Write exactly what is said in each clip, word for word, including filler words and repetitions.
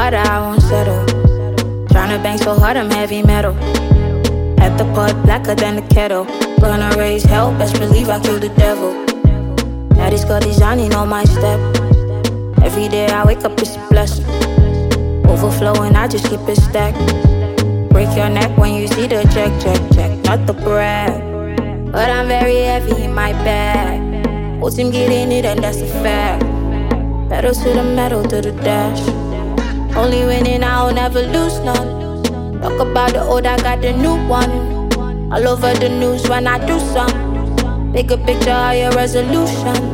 harder, I won't settle. Tryna bang so hard, I'm heavy metal. At the pot, blacker than the kettle. Gonna raise hell, best believe I kill the devil. Now these scotties Johnny know my step. Every day I wake up, it's a blessing. Overflowing, I just keep it stacked. Break your neck when you see the check, check, check. Not the brag, but I'm very heavy in my bag. Whole team getting it and that's a fact. Pedal to the metal, to the dash. Only winning, I'll never lose none. Talk about the old, I got the new one. All over the news when I do some. Bigger picture, higher resolution.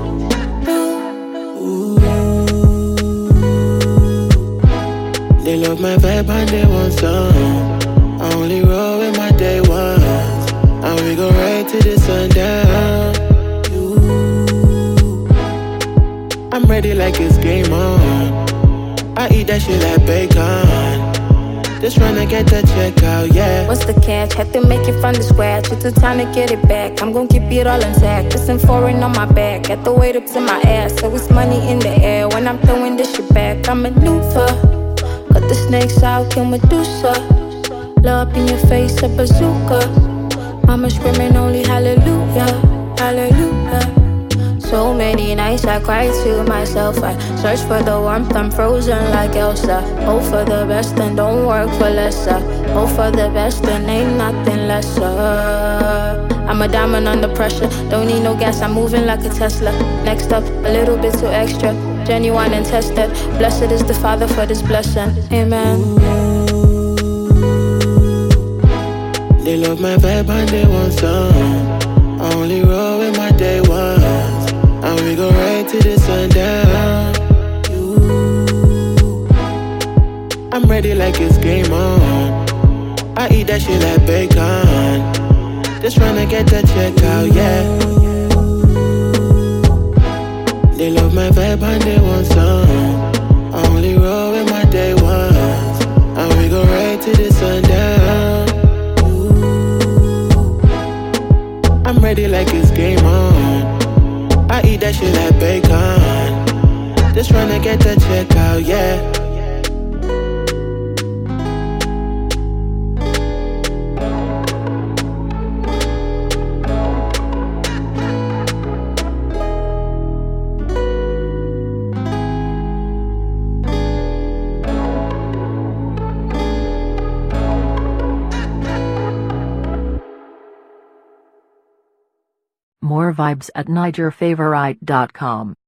Ooh. They love my vibe and they want some. I only roll with my day ones. And we go right to the sundown. Ooh. I'm ready like it's game on. I eat that shit like bacon. Just tryna get the check out, yeah. What's the catch? Had to make it from the scratch. It's the time to get it back. I'm gon' keep it all intact. Listen foreign on my back. Got the weight up to my ass. So it's money in the air when I'm throwing this shit back. I maneuver. Cut the snakes out, kill Medusa. Blow up in your face, a bazooka. Mama screaming only hallelujah, hallelujah. So many nights I cry to myself. I search for the warmth, I'm frozen like Elsa. Hope for the best and don't work for lesser. Hope for the best and ain't nothing lesser. I'm a diamond under pressure. Don't need no gas, I'm moving like a Tesla. Next up, a little bit too extra. Genuine and tested. Blessed is the Father for this blessing. Amen. They love my vibe and they want some. I only roll with my day ones. And we go right to the sundown. Ooh. I'm ready like it's game on. I eat that shit like bacon. Just tryna get the check out, yeah. They love my vibe and they want some. I only roll with my day ones. And we go right to the sundown. Ooh. I'm ready like it's game on. I eat that shit like bacon. Just tryna get the check out, yeah. More vibes at Niger Favorite dot com.